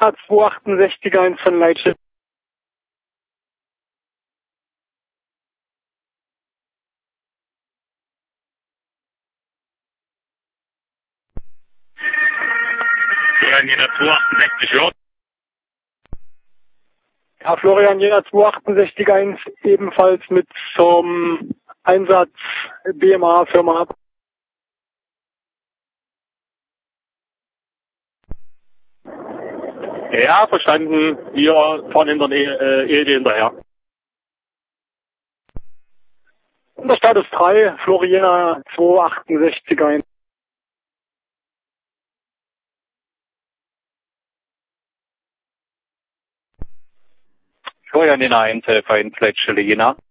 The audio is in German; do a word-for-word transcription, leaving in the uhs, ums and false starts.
Jena zwei achtundsechzig eins von Leitsch. Florian Jena zwei achtundsechzig, ja. Ja, Florian Jena zwei achtundsechzig eins ebenfalls mit zum Einsatz B M A Firma ab. Ja, verstanden. Wir fahren in der Nähe, äh, Ede hinterher. Und der Status drei, Florian zwei achtundsechzig eins. Florian Jena eins, Helfer in Fletschele Jena.